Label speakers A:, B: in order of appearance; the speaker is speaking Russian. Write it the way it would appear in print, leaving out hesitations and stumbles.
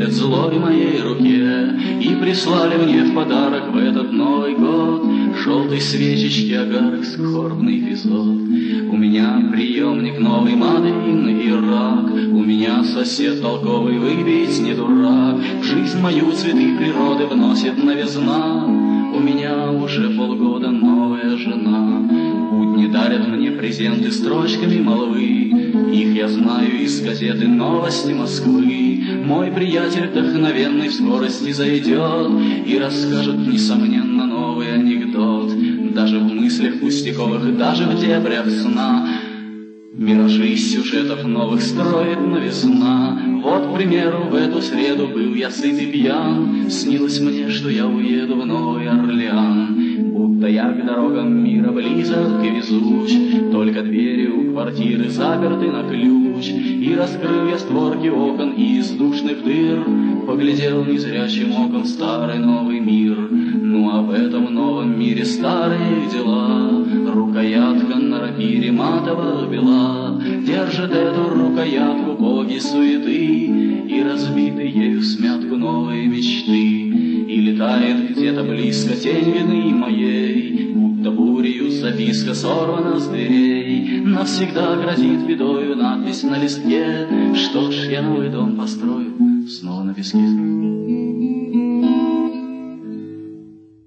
A: перед злой моей руке, и прислали мне в подарок в этот Новый год желтой свечечки огарок скорбный эпизод. У меня приемник новый Мадейн Ирак, у меня сосед толковый, выпить не дурак, в жизнь мою цветы природы вносит новизна. У меня уже полгода новая жена. Будни дарят мне презенты строчками молвы, их я знаю из газеты «Новости Москвы». Мой приятель вдохновенный в скорости зайдет и расскажет, несомненно, новый анекдот. Даже в мыслях пустяковых, даже в дебрях сна миражи сюжетов новых строит новизна. Вот, к примеру, в эту среду был я сыт и пьян, снилось мне, что я уеду в Новый Орлеан. Будто я к дорогам мира близок и везуч, только двери у квартиры заперты на ключ. И раскрыв я створки окон из душных дыр, поглядел незрячим оком старый новый мир. Ну а в этом новом мире старые дела, рукоятка на рапире матово бела, держит эту рукоятку боги суеты и разбиты ею смятку новые мечты. И летает где-то близко тень вины моей, будто бурею записка сорвана с дверей. Навсегда грозит бедою надпись на листке: что ж, я новый дом построю снова на песке.